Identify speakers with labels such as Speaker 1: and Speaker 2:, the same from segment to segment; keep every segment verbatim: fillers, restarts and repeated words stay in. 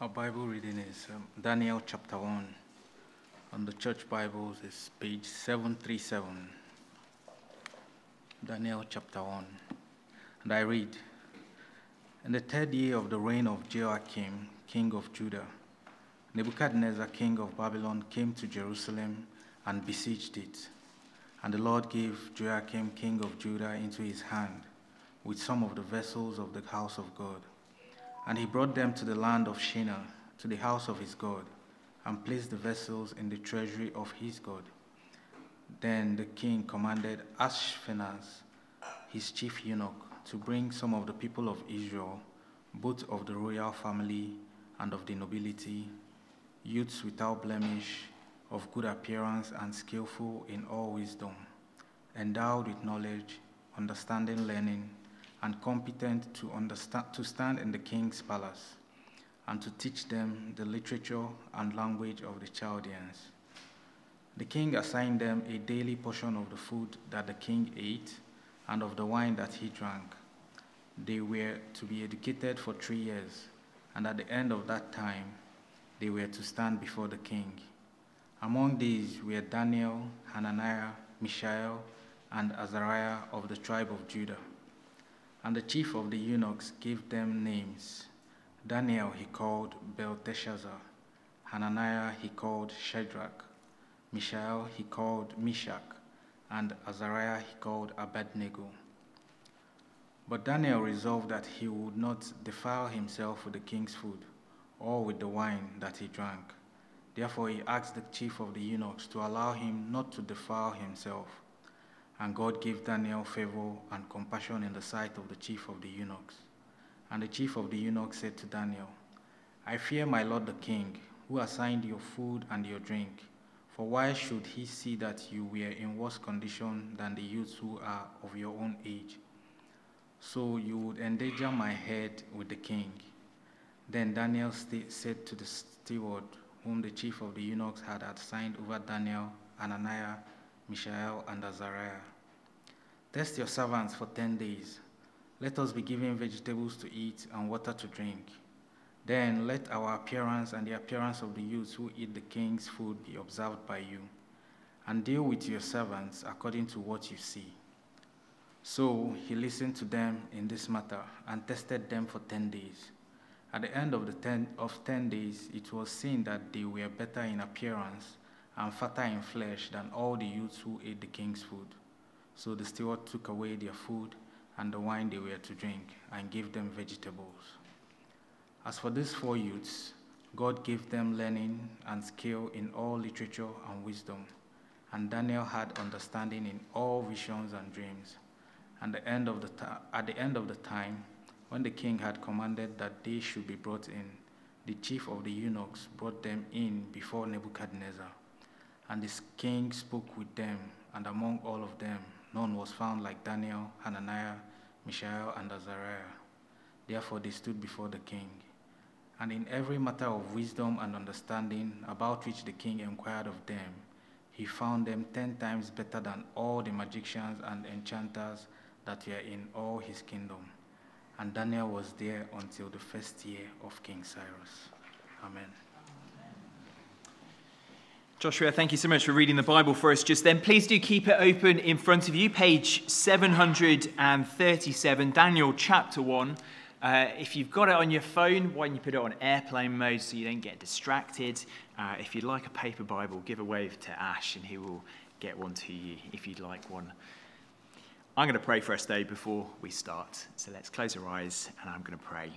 Speaker 1: Our Bible reading is um, Daniel chapter one. On the church Bibles is page seven thirty-seven. Daniel chapter one. And I read, In the third year of the reign of Jehoiakim, king of Judah, Nebuchadnezzar, king of Babylon, came to Jerusalem and besieged it. And the Lord gave Jehoiakim, king of Judah, into his hand, with some of the vessels of the house of God. And he brought them to the land of Shinar, to the house of his God, and placed the vessels in the treasury of his God. Then the king commanded Ashpenaz, his chief eunuch, to bring some of the people of Israel, both of the royal family and of the nobility, youths without blemish, of good appearance and skillful in all wisdom, endowed with knowledge, understanding, learning, and competent to understand to stand in the king's palace, and to teach them the literature and language of the Chaldeans. The king assigned them a daily portion of the food that the king ate and of the wine that he drank. They were to be educated for three years, and at the end of that time, they were to stand before the king. Among these were Daniel, Hananiah, Mishael, and Azariah of the tribe of Judah. And the chief of the eunuchs gave them names. Daniel he called Belteshazzar, Hananiah he called Shadrach, Mishael he called Meshach, and Azariah he called Abednego. But Daniel resolved that he would not defile himself with the king's food, or with the wine that he drank. Therefore he asked the chief of the eunuchs to allow him not to defile himself. And God gave Daniel favor and compassion in the sight of the chief of the eunuchs. And the chief of the eunuchs said to Daniel, I fear my lord the king, who assigned your food and your drink. For why should he see that you were in worse condition than the youths who are of your own age? So you would endanger my head with the king. Then Daniel st- said to the steward, whom the chief of the eunuchs had assigned over Daniel, Hananiah, Mishael, and Azariah, Test your servants for ten days. Let us be given vegetables to eat and water to drink. Then let our appearance and the appearance of the youths who eat the king's food be observed by you, and deal with your servants according to what you see. So he listened to them in this matter and tested them for ten days. At the end of the ten of ten days, it was seen that they were better in appearance and fatter in flesh than all the youths who ate the king's food. So the steward took away their food and the wine they were to drink, and gave them vegetables. As for these four youths, God gave them learning and skill in all literature and wisdom, and Daniel had understanding in all visions and dreams. And the end of the ta- at the end of the time, when the king had commanded that they should be brought in, the chief of the eunuchs brought them in before Nebuchadnezzar. And the king spoke with them, and among all of them, none was found like Daniel, Hananiah, Mishael, and Azariah. Therefore they stood before the king. And in every matter of wisdom and understanding about which the king inquired of them, he found them ten times better than all the magicians and enchanters that were in all his kingdom. And Daniel was there until the first year of King Cyrus. Amen.
Speaker 2: Joshua, thank you so much for reading the Bible for us just then. Please do keep it open in front of you, page seven thirty-seven, Daniel chapter one. Uh, if you've got it on your phone, why don't you put it on airplane mode so you don't get distracted? Uh, if you'd like a paper Bible, give a wave to Ash and he will get one to you if you'd like one. I'm going to pray for us though before we start. So let's close our eyes and I'm going to pray.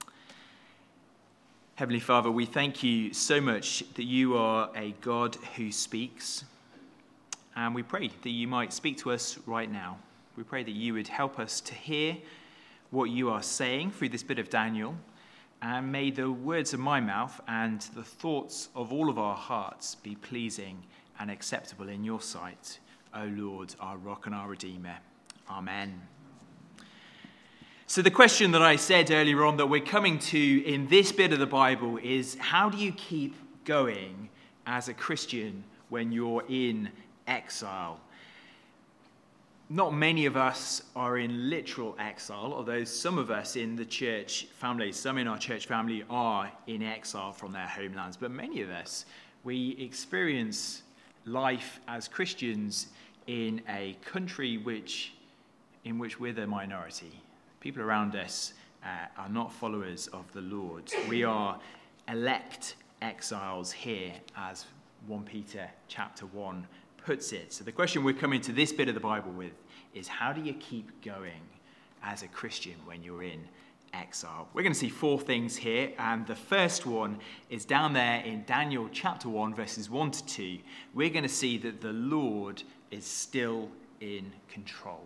Speaker 2: Heavenly Father, we thank you so much that you are a God who speaks, and we pray that you might speak to us right now. We pray that you would help us to hear what you are saying through this bit of Daniel, and may the words of my mouth and the thoughts of all of our hearts be pleasing and acceptable in your sight, O Lord, our rock and our Redeemer. Amen. So the question that I said earlier on that we're coming to in this bit of the Bible is, how do you keep going as a Christian when you're in exile? not many of us are in literal exile, although some of us in the church family, some in our church family are in exile from their homelands. But many of us, we experience life as Christians in a country which, in which we're the minority. People around us uh, are not followers of the Lord. We are elect exiles here, as First Peter chapter one puts it. So the question we're coming to this bit of the Bible with is, how do you keep going as a Christian when you're in exile? We're going to see four things here, and the first one is down there in Daniel chapter one, verses one to two. We're going to see that the Lord is still in control.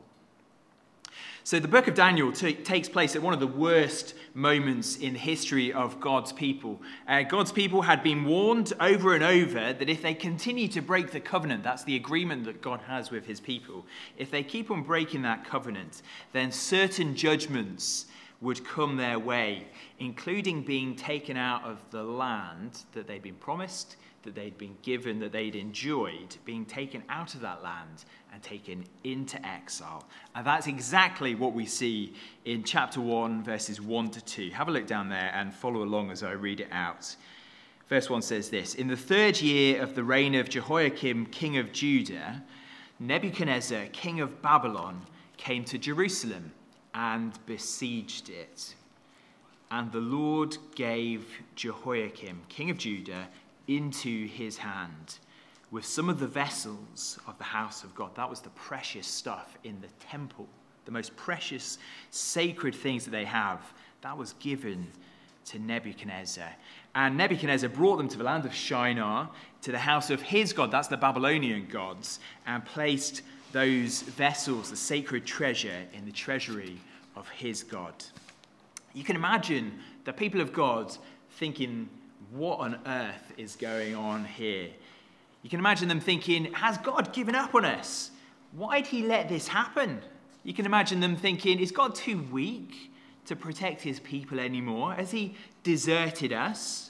Speaker 2: So the book of Daniel t- takes place at one of the worst moments in the history of God's people. Uh, God's people had been warned over and over that if they continue to break the covenant, that's the agreement that God has with his people, if they keep on breaking that covenant, then certain judgments would come their way, including being taken out of the land that they'd been promised, that they'd been given, that they'd enjoyed, being taken out of that land and taken into exile. And that's exactly what we see in chapter one, verses one to two. Have a look down there and follow along as I read it out. Verse one says this: "In the third year of the reign of Jehoiakim, king of Judah, Nebuchadnezzar, king of Babylon, came to Jerusalem and besieged it. And the Lord gave Jehoiakim, king of Judah, into his hand with some of the vessels of the house of God." That was the precious stuff in the temple, the most precious, sacred things that they have. That was given to Nebuchadnezzar. And Nebuchadnezzar brought them to the land of Shinar, to the house of his God, that's the Babylonian gods, and placed those vessels, the sacred treasure, in the treasury of his God. You can imagine the people of God thinking, what on earth is going on here? You can imagine them thinking, has God given up on us? Why'd he let this happen? You can imagine them thinking, is God too weak to protect his people anymore? Has he deserted us?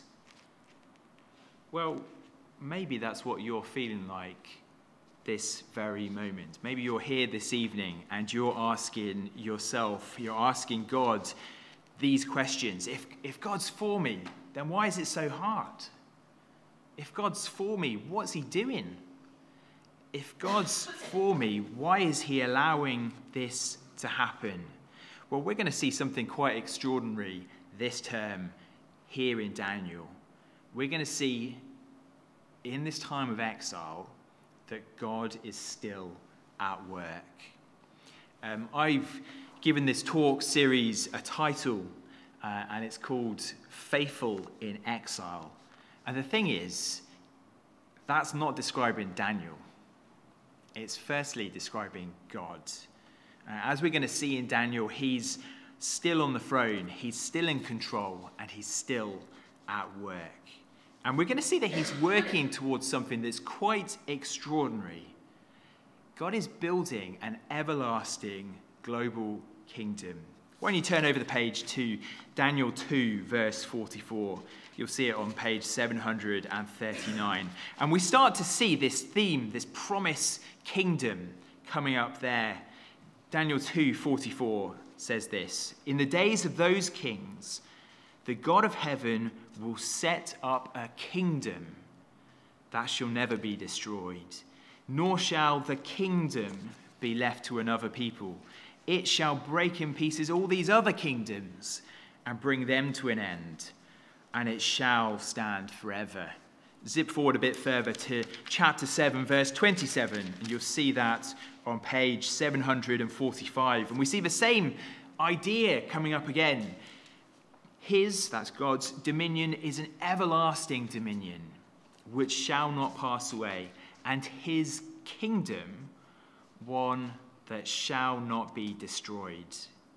Speaker 2: Well, maybe that's what you're feeling like this very moment. Maybe you're here this evening and you're asking yourself, you're asking God these questions. If, if God's for me, then why is it so hard? If God's for me, what's he doing? If God's for me, why is he allowing this to happen? Well, we're going to see something quite extraordinary this term here in Daniel. We're going to see in this time of exile that God is still at work. Um, I've given this talk series a title, uh, and it's called Faithful in Exile. And the thing is, that's not describing Daniel. It's firstly describing God. Uh, as we're going to see in Daniel, he's still on the throne, he's still in control, and he's still at work. And we're going to see that he's working towards something that's quite extraordinary. God is building an everlasting global kingdom. When you turn over the page to Daniel two, verse forty-four, you'll see it on page seven hundred thirty-nine. And we start to see this theme, this promise kingdom coming up there. Daniel two forty-four says this: "In the days of those kings, the God of heaven will set up a kingdom that shall never be destroyed, nor shall the kingdom be left to another people. It shall break in pieces all these other kingdoms and bring them to an end, and it shall stand forever." Zip forward a bit further to chapter seven, verse twenty-seven, and you'll see that on page seven hundred forty-five. And we see the same idea coming up again. His, that's God's, dominion is an everlasting dominion which shall not pass away, and his kingdom one that shall not be destroyed.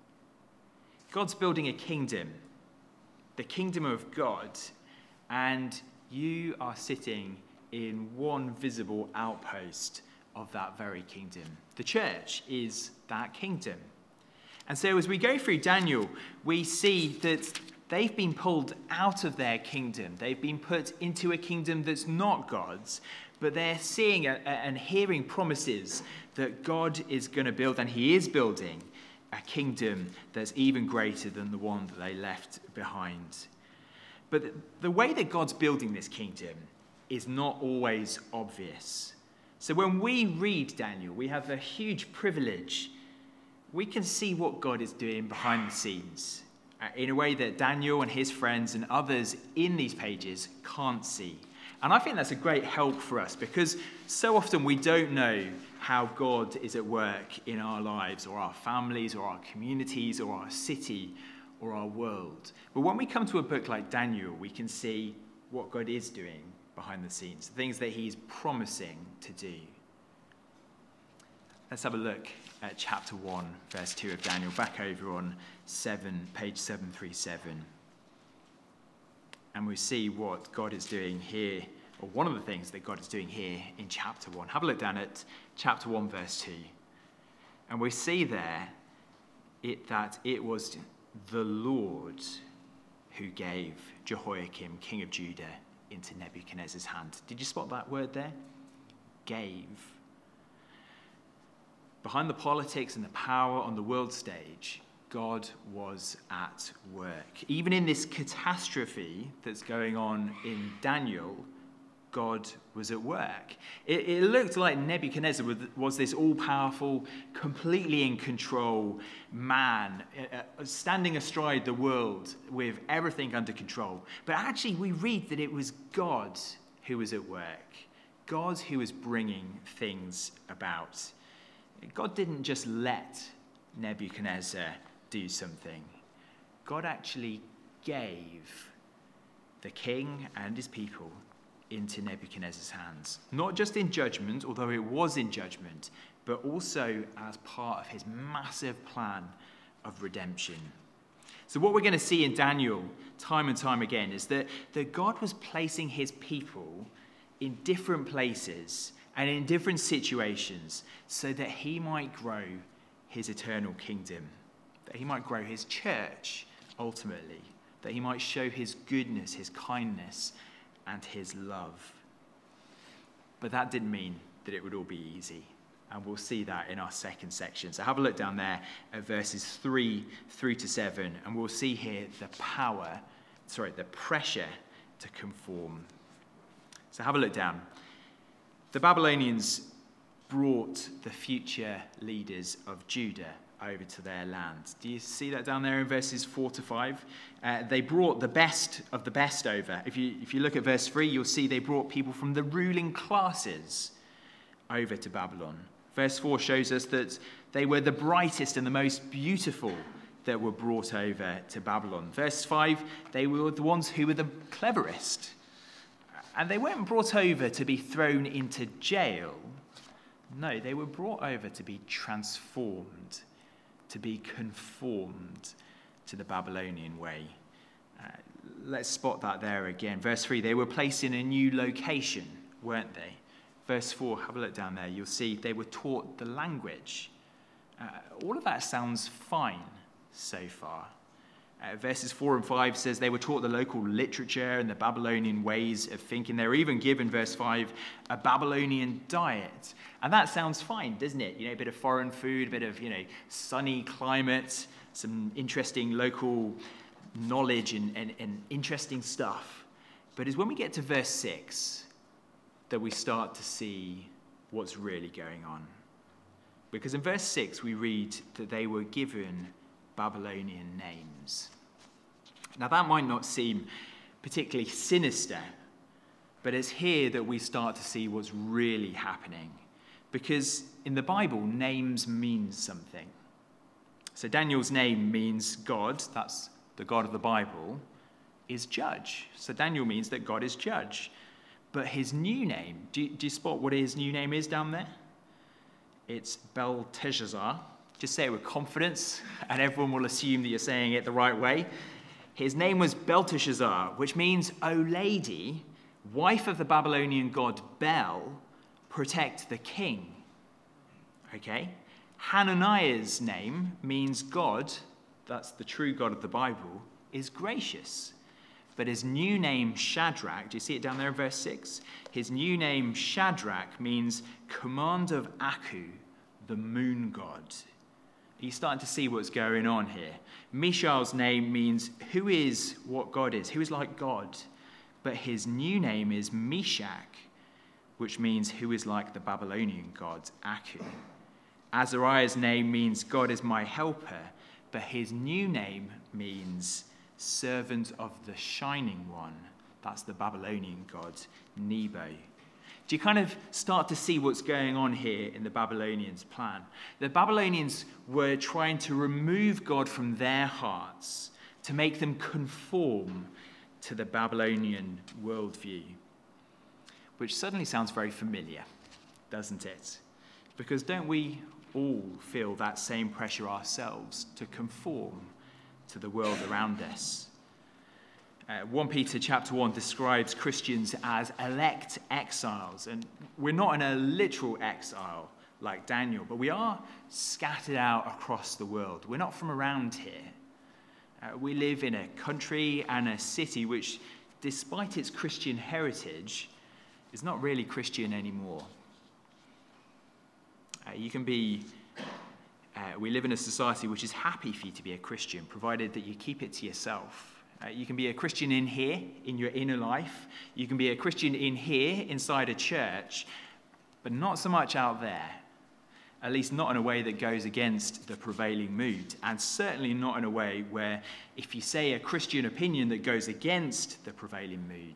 Speaker 2: God's building a kingdom, the kingdom of God, and you are sitting in one visible outpost of that very kingdom. The church is that kingdom. And so as we go through Daniel, we see that They've been pulled out of their kingdom. They've been put into a kingdom that's not God's, but they're seeing a, a, and hearing promises that God is going to build, and he is building, a kingdom that's even greater than the one that they left behind. But the, the way that God's building this kingdom is not always obvious. So when we read Daniel, we have a huge privilege. We can see what God is doing behind the scenes uh, in a way that Daniel and his friends and others in these pages can't see. And I think that's a great help for us, because so often we don't know how God is at work in our lives or our families or our communities or our city or our world. But when we come to a book like Daniel, we can see what God is doing behind the scenes, the things that he's promising to do. Let's have a look at chapter one, verse two of Daniel, back over on seven, page seven thirty-seven. And we see what God is doing here, or one of the things that God is doing here in chapter one. Have a look down at chapter one, verse two. And we see there it, that it was the Lord who gave Jehoiakim, king of Judah, into Nebuchadnezzar's hand. Did you spot that word there? Gave. Behind the politics and the power on the world stage, God was at work. Even in this catastrophe that's going on in Daniel, God was at work. It, it looked like Nebuchadnezzar was, was this all-powerful, completely in control man, uh, standing astride the world with everything under control. But actually, we read that it was God who was at work. God who was bringing things about. God didn't just let Nebuchadnezzar do something. God actually gave the king and his people into Nebuchadnezzar's hands. Not just in judgment, although it was in judgment, but also as part of his massive plan of redemption. So what we're going to see in Daniel time and time again is that, that God was placing his people in different places and in different situations so that he might grow his eternal kingdom, that he might grow his church ultimately, that he might show his goodness, his kindness, and his love. But that didn't mean that it would all be easy. And we'll see that in our second section. So have a look down there at verses three through to seven, and we'll see here the power, sorry, the pressure to conform. So have a look down. The Babylonians brought the future leaders of Judah over to their land. Do you see that down there in verses four to five? Uh, they brought the best of the best over. If you, if you look at verse three, you'll see they brought people from the ruling classes over to Babylon. Verse four shows us that they were the brightest and the most beautiful that were brought over to Babylon. Verse five, they were the ones who were the cleverest. And they weren't brought over to be thrown into jail. No, they were brought over to be transformed, to be conformed to the Babylonian way. Uh, let's spot that there again. Verse three, they were placed in a new location, weren't they? Verse four, have a look down there. You'll see they were taught the language. Uh, all of that sounds fine so far. Uh, verses four and five says they were taught the local literature and the Babylonian ways of thinking. They were even given, verse five, a Babylonian diet. And that sounds fine, doesn't it? You know, a bit of foreign food, a bit of, you know, sunny climate, some interesting local knowledge and, and, and interesting stuff. But it's when we get to verse six that we start to see what's really going on. Because in verse six we read that they were given Babylonian names. Now that might not seem particularly sinister, but it's here that we start to see what's really happening. Because in the Bible, names mean something. So Daniel's name means God, that's the God of the Bible, is judge. So Daniel means that God is judge. But his new name, do you, do you spot what his new name is down there? It's Belteshazzar. Just say it with confidence, and everyone will assume that you're saying it the right way. His name was Belteshazzar, which means, O lady, wife of the Babylonian god Bel, protect the king. Okay? Hananiah's name means God, that's the true God of the Bible, is gracious. But his new name, Shadrach, do you see it down there in verse six? His new name, Shadrach, means commander of Aku, the moon god. Are you starting to see what's going on here? Mishael's name means who is what God is, who is like God. But his new name is Meshach, which means who is like the Babylonian god, Aku. Azariah's name means God is my helper, but his new name means servant of the shining one. That's the Babylonian god, Nebo. Do you kind of start to see what's going on here in the Babylonians' plan? The Babylonians were trying to remove God from their hearts to make them conform to the Babylonian worldview, which suddenly sounds very familiar, doesn't it? Because don't we all feel that same pressure ourselves to conform to the world around us? Uh, First Peter chapter one describes Christians as elect exiles, and we're not in a literal exile like Daniel, but we are scattered out across the world. We're not from around here. Uh, we live in a country and a city which, despite its Christian heritage, is not really Christian anymore. Uh, you can be, uh, we live in a society which is happy for you to be a Christian, provided that you keep it to yourself. Uh, you can be a Christian in here, in your inner life. You can be a Christian in here, inside a church, but not so much out there. At least not in a way that goes against the prevailing mood, and certainly not in a way where if you say a Christian opinion that goes against the prevailing mood.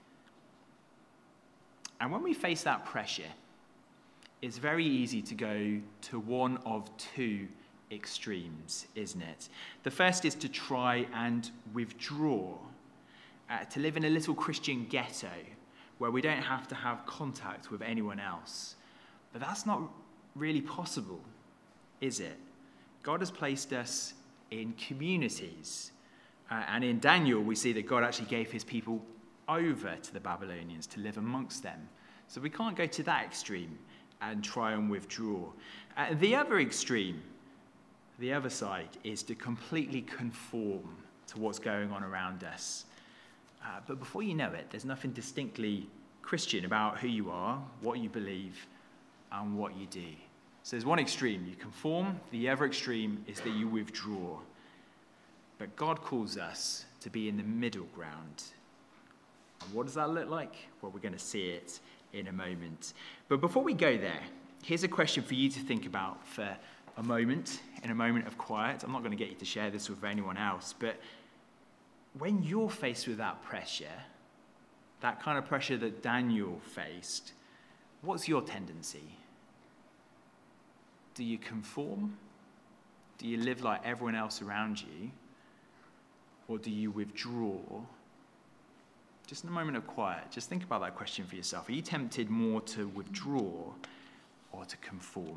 Speaker 2: And when we face that pressure, it's very easy to go to one of two extremes, isn't it? The first is to try and withdraw, uh, to live in a little Christian ghetto where we don't have to have contact with anyone else. But that's not really possible, is it? God has placed us in communities. Uh, and in Daniel, we see that God actually gave his people over to the Babylonians to live amongst them. So we can't go to that extreme and try and withdraw. Uh, the other extreme, the other side, is to completely conform to what's going on around us. Uh, but before you know it, there's nothing distinctly Christian about who you are, what you believe, and what you do. So there's one extreme, you conform. The other extreme is that you withdraw. But God calls us to be in the middle ground. And what does that look like? Well, we're going to see it in a moment. But before we go there, here's a question for you to think about for a moment, in a moment of quiet. I'm not going to get you to share this with anyone else, but when you're faced with that pressure, that kind of pressure that Daniel faced, what's your tendency? Do you conform? Do you live like everyone else around you? Or do you withdraw? Just in a moment of quiet, just think about that question for yourself. Are you tempted more to withdraw or to conform?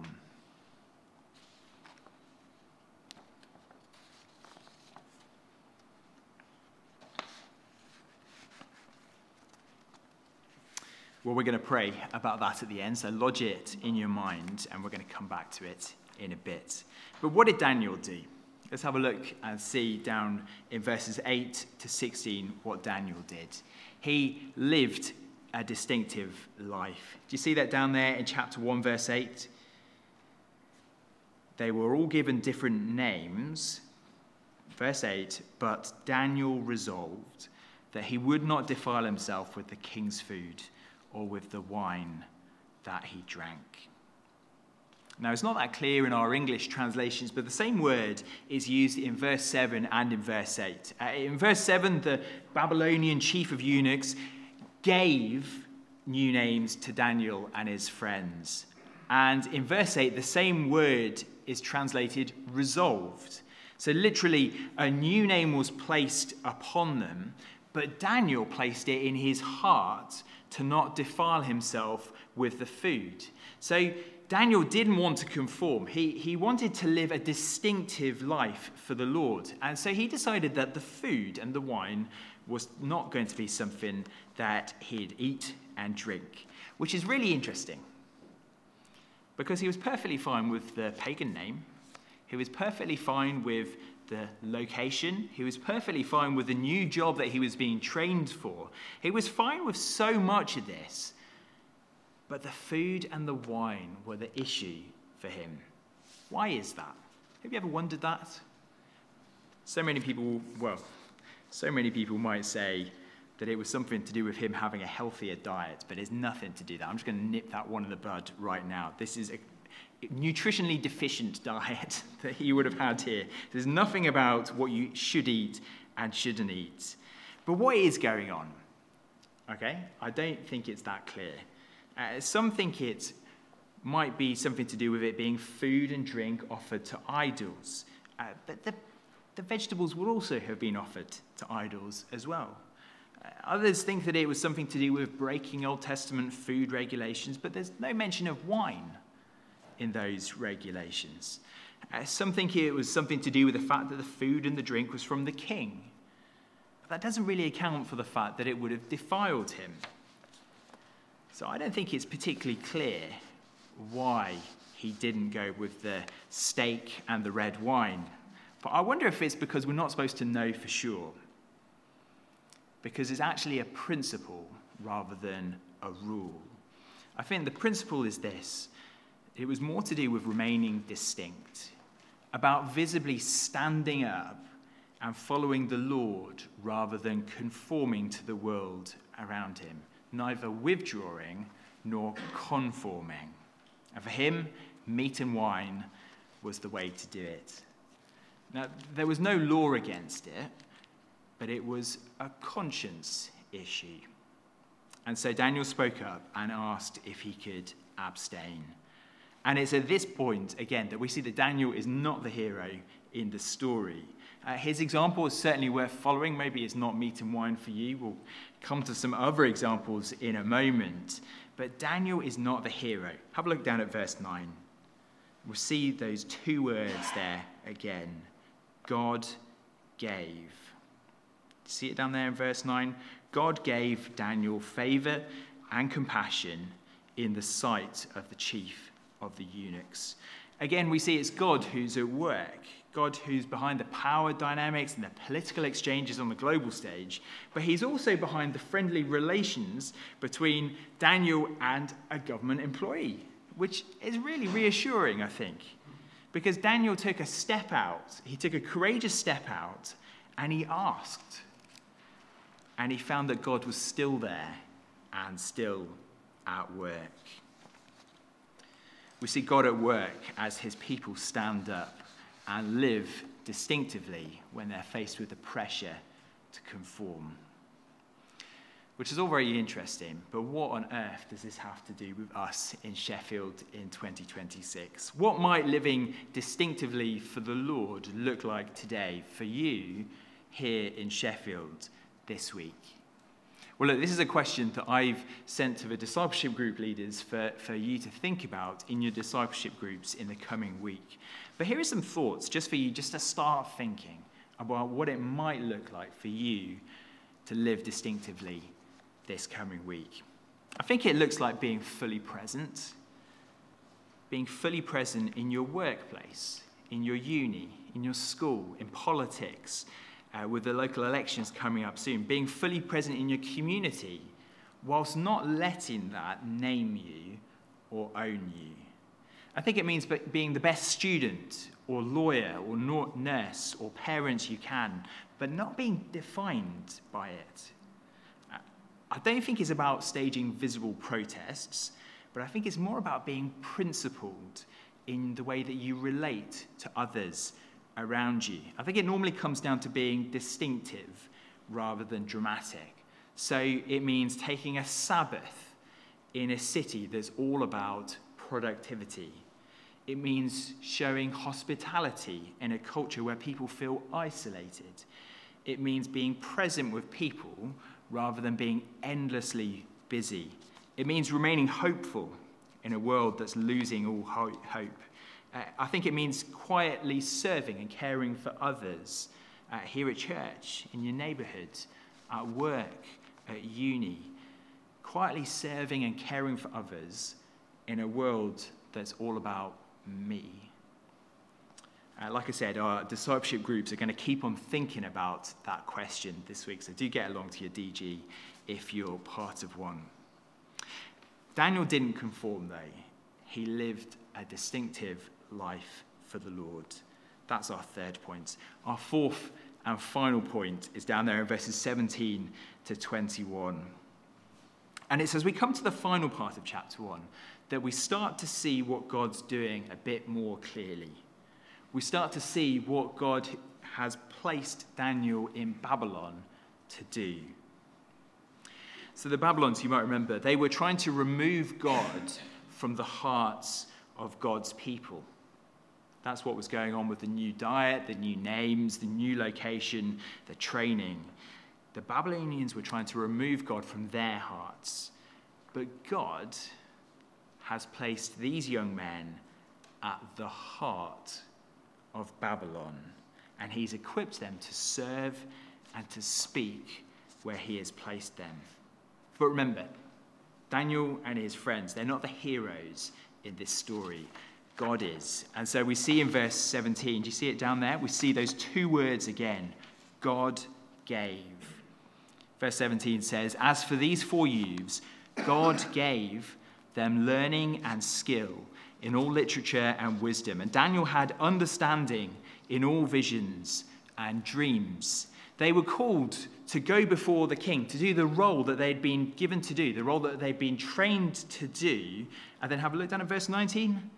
Speaker 2: Well, we're going to pray about that at the end, so lodge it in your mind, and we're going to come back to it in a bit. But what did Daniel do? Let's have a look and see down in verses eight to sixteen what Daniel did. He lived a distinctive life. Do you see that down there in chapter one, verse eight? They were all given different names. Verse eight, but Daniel resolved that he would not defile himself with the king's food or with the wine that he drank. Now, it's not that clear in our English translations, but the same word is used in verse seven and in verse eight. Uh, in verse seven, the Babylonian chief of eunuchs gave new names to Daniel and his friends. And in verse eight, the same word is translated resolved. So literally, a new name was placed upon them, but Daniel placed it in his heart to not defile himself with the food. So Daniel didn't want to conform. He, he wanted to live a distinctive life for the Lord. And so he decided that the food and the wine was not going to be something that he'd eat and drink, which is really interesting because he was perfectly fine with the pagan name. He was perfectly fine with the location. He was perfectly fine with the new job that he was being trained for. He was fine with so much of this. But the food and the wine were the issue for him. Why is that? Have you ever wondered that? So many people, well, so many people might say that it was something to do with him having a healthier diet, but it's nothing to do with that. I'm just going to nip that one in the bud right now. This is a nutritionally deficient diet that he would have had here. There's nothing about what you should eat and shouldn't eat. But what is going on? Okay, I don't think it's that clear. Uh, some think it might be something to do with it being food and drink offered to idols. Uh, but the, the vegetables would also have been offered to idols as well. Uh, others think that it was something to do with breaking Old Testament food regulations, but there's no mention of wine in those regulations. Uh, some think it was something to do with the fact that the food and the drink was from the king. But that doesn't really account for the fact that it would have defiled him. So I don't think it's particularly clear why he didn't go with the steak and the red wine. But I wonder if it's because we're not supposed to know for sure. Because it's actually a principle rather than a rule. I think the principle is this. It was more to do with remaining distinct, about visibly standing up and following the Lord rather than conforming to the world around him, neither withdrawing nor conforming. And for him, meat and wine was the way to do it. Now, there was no law against it, but it was a conscience issue. And so Daniel spoke up and asked if he could abstain. And it's at this point, again, that we see that Daniel is not the hero in the story. Uh, his example is certainly worth following. Maybe it's not meat and wine for you. We'll come to some other examples in a moment. But Daniel is not the hero. Have a look down at verse nine. We'll see those two words there again. God gave. See it down there in verse nine? God gave Daniel favor and compassion in the sight of the chief of the eunuchs. Again, we see it's God who's at work, God who's behind the power dynamics and the political exchanges on the global stage, but he's also behind the friendly relations between Daniel and a government employee, which is really reassuring, I think, because Daniel took a step out, he took a courageous step out, and he asked, and he found that God was still there and still at work. We see God at work as his people stand up and live distinctively when they're faced with the pressure to conform. Which is all very interesting, but what on earth does this have to do with us in Sheffield in twenty twenty-six? What might living distinctively for the Lord look like today for you here in Sheffield this week? Well, look, this is a question that I've sent to the discipleship group leaders for, for you to think about in your discipleship groups in the coming week. But here are some thoughts just for you, just to start thinking about what it might look like for you to live distinctively this coming week. I think it looks like being fully present, being fully present in your workplace, in your uni, in your school, in politics, Uh, with the local elections coming up soon, being fully present in your community, whilst not letting that name you or own you. I think it means being the best student or lawyer or nurse or parent you can, but not being defined by it. I don't think it's about staging visible protests, but I think it's more about being principled in the way that you relate to others around you. I think it normally comes down to being distinctive rather than dramatic. So it means taking a Sabbath in a city that's all about productivity. It means showing hospitality in a culture where people feel isolated. It means being present with people rather than being endlessly busy. It means remaining hopeful in a world that's losing all hope. Uh, I think it means quietly serving and caring for others uh, here at church, in your neighborhood, at work, at uni. Quietly serving and caring for others in a world that's all about me. Uh, like I said, our discipleship groups are going to keep on thinking about that question this week, so do get along to your D G if you're part of one. Daniel didn't conform, though. He lived a distinctive life for the Lord. That's our third point. Our fourth and final point is down there in verses seventeen to twenty-one. And it's as we come to the final part of chapter one that we start to see what God's doing a bit more clearly. We start to see what God has placed Daniel in Babylon to do. So the Babylonians, you might remember, they were trying to remove God from the hearts of God's people. That's what was going on with the new diet, the new names, the new location, the training. The Babylonians were trying to remove God from their hearts. But God has placed these young men at the heart of Babylon, and he's equipped them to serve and to speak where he has placed them. But remember, Daniel and his friends, they're not the heroes in this story. God is. And so we see in verse seventeen, do you see it down there? We see those two words again. God gave. Verse seventeen says, "As for these four youths, God gave them learning and skill in all literature and wisdom. And Daniel had understanding in all visions and dreams." They were called to go before the king, to do the role that they'd been given to do, the role that they'd been trained to do. And then have a look down at verse nineteen.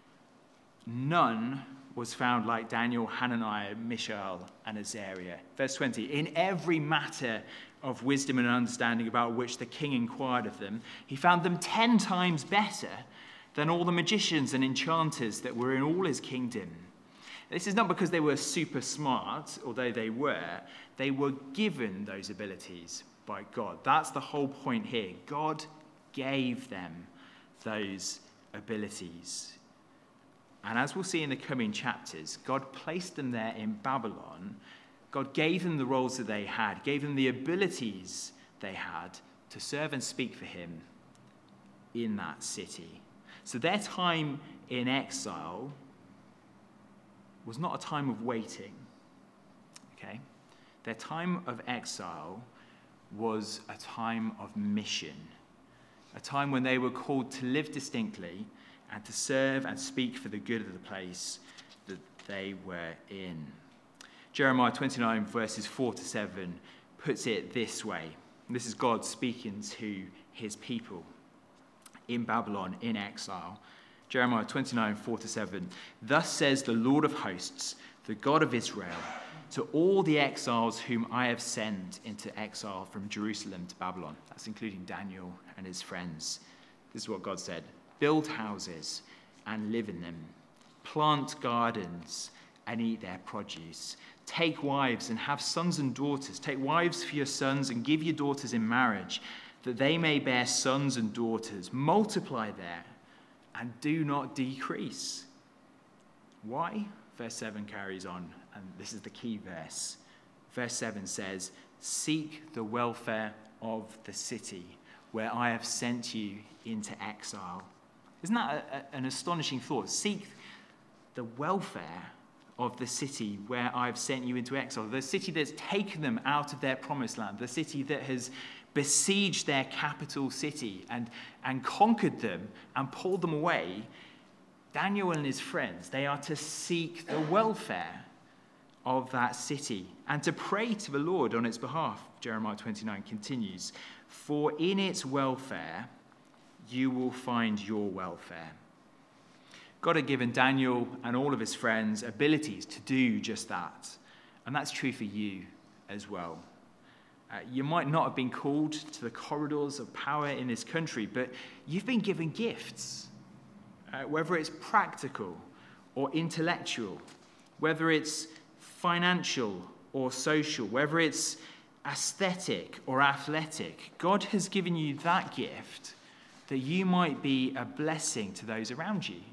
Speaker 2: None was found like Daniel, Hananiah, Mishael, and Azariah. Verse twenty, in every matter of wisdom and understanding about which the king inquired of them, he found them ten times better than all the magicians and enchanters that were in all his kingdom. This is not because they were super smart, although they were. They were given those abilities by God. That's the whole point here. God gave them those abilities. And as we'll see in the coming chapters, God placed them there in Babylon. God gave them the roles that they had, gave them the abilities they had to serve and speak for him in that city. So their time in exile was not a time of waiting, okay? Their time of exile was a time of mission, a time when they were called to live distinctly and to serve and speak for the good of the place that they were in. Jeremiah twenty-nine, verses four to seven, puts it this way. This is God speaking to his people in Babylon, in exile. Jeremiah twenty-nine, four to seven. "Thus says the Lord of hosts, the God of Israel, to all the exiles whom I have sent into exile from Jerusalem to Babylon." That's including Daniel and his friends. This is what God said. "Build houses and live in them. Plant gardens and eat their produce. Take wives and have sons and daughters. Take wives for your sons and give your daughters in marriage, that they may bear sons and daughters. Multiply there and do not decrease." Why? Verse seven carries on, and this is the key verse. Verse seven says, "Seek the welfare of the city where I have sent you into exile." Isn't that a, a, an astonishing thought? Seek the welfare of the city where I've sent you into exile, the city that's taken them out of their promised land, the city that has besieged their capital city and, and conquered them and pulled them away. Daniel and his friends, they are to seek the welfare of that city and to pray to the Lord on its behalf. Jeremiah twenty-nine continues, "For in its welfare you will find your welfare." God had given Daniel and all of his friends abilities to do just that. And that's true for you as well. Uh, you might not have been called to the corridors of power in this country, but you've been given gifts, uh, whether it's practical or intellectual, whether it's financial or social, whether it's aesthetic or athletic. God has given you that gift that you might be a blessing to those around you,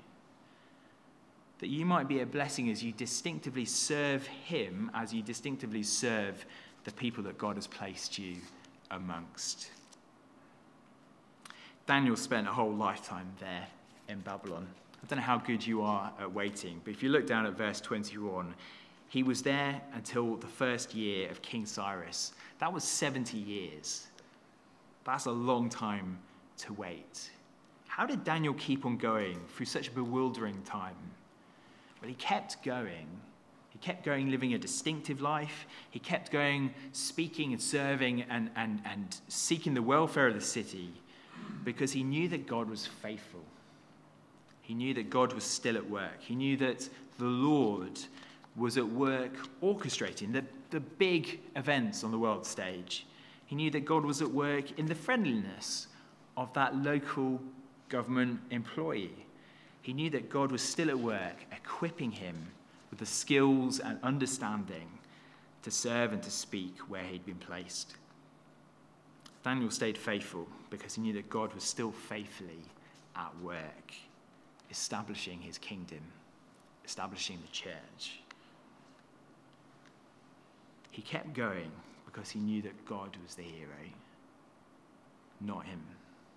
Speaker 2: that you might be a blessing as you distinctively serve him, as you distinctively serve the people that God has placed you amongst. Daniel spent a whole lifetime there in Babylon. I don't know how good you are at waiting, but if you look down at verse twenty-one, he was there until the first year of King Cyrus. That was seventy years. That's a long time to wait. How did Daniel keep on going through such a bewildering time? Well, he kept going. He kept going living a distinctive life. He kept going speaking and serving and, and, and seeking the welfare of the city because he knew that God was faithful. He knew that God was still at work. He knew that the Lord was at work orchestrating the, the big events on the world stage. He knew that God was at work in the friendliness of that local government employee. He knew that God was still at work equipping him with the skills and understanding to serve and to speak where he'd been placed. Daniel stayed faithful because he knew that God was still faithfully at work, establishing his kingdom, establishing the church. He kept going because he knew that God was the hero, not him.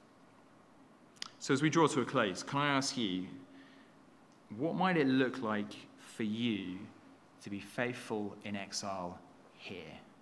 Speaker 2: So as we draw to a close, can I ask you, what might it look like for you to be faithful in exile here?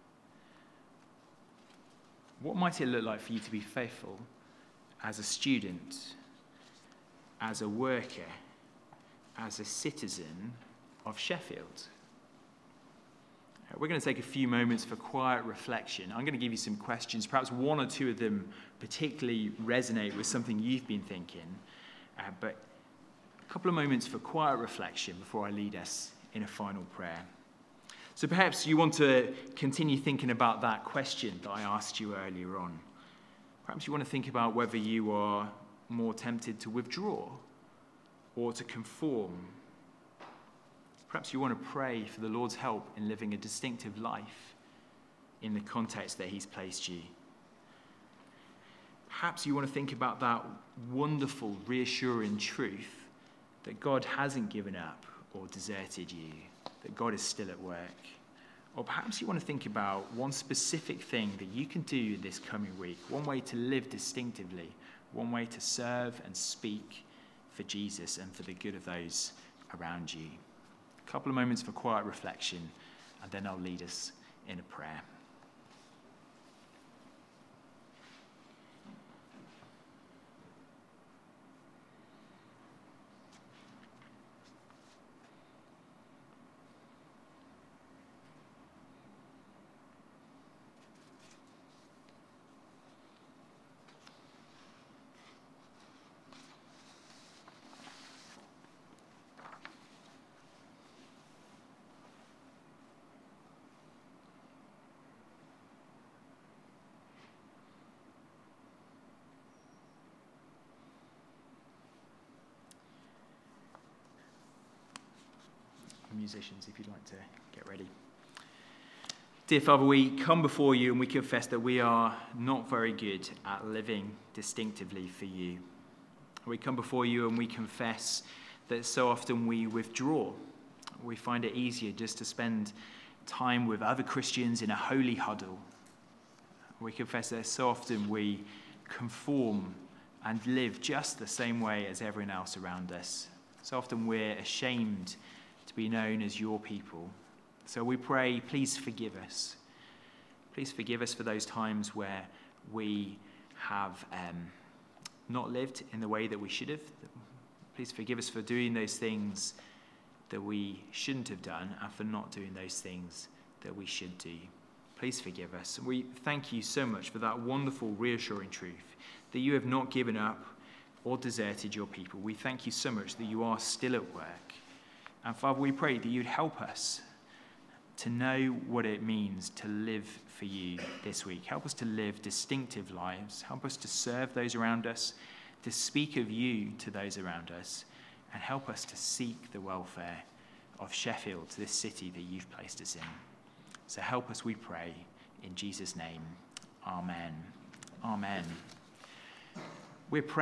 Speaker 2: What might it look like for you to be faithful as a student, as a worker, as a citizen of Sheffield? We're going to take a few moments for quiet reflection. I'm going to give you some questions. Perhaps one or two of them particularly resonate with something you've been thinking. Uh, but a couple of moments for quiet reflection before I lead us in a final prayer. So perhaps you want to continue thinking about that question that I asked you earlier on. Perhaps you want to think about whether you are more tempted to withdraw or to conform. Perhaps you want to pray for the Lord's help in living a distinctive life in the context that he's placed you. Perhaps you want to think about that wonderful, reassuring truth that God hasn't given up or deserted you, that God is still at work. Or perhaps you want to think about one specific thing that you can do this coming week, one way to live distinctively, one way to serve and speak for Jesus and for the good of those around you. A couple of moments for quiet reflection, and then I'll lead us in a prayer. Musicians, if you'd like to get ready. Dear Father, we come before you and we confess that we are not very good at living distinctively for you. We come before you and we confess that so often we withdraw. We find it easier just to spend time with other Christians in a holy huddle. We confess that so often we conform and live just the same way as everyone else around us. So often we're ashamed to be known as your people. So we pray, please forgive us. Please forgive us for those times where we have um, not lived in the way that we should have. Please forgive us for doing those things that we shouldn't have done and for not doing those things that we should do. Please forgive us. We thank you so much for that wonderful, reassuring truth that you have not given up or deserted your people. We thank you so much that you are still at work. And Father, we pray that you'd help us to know what it means to live for you this week. Help us to live distinctive lives. Help us to serve those around us, to speak of you to those around us, and help us to seek the welfare of Sheffield, this city that you've placed us in. So help us, we pray, in Jesus' name. Amen. Amen. We're praying.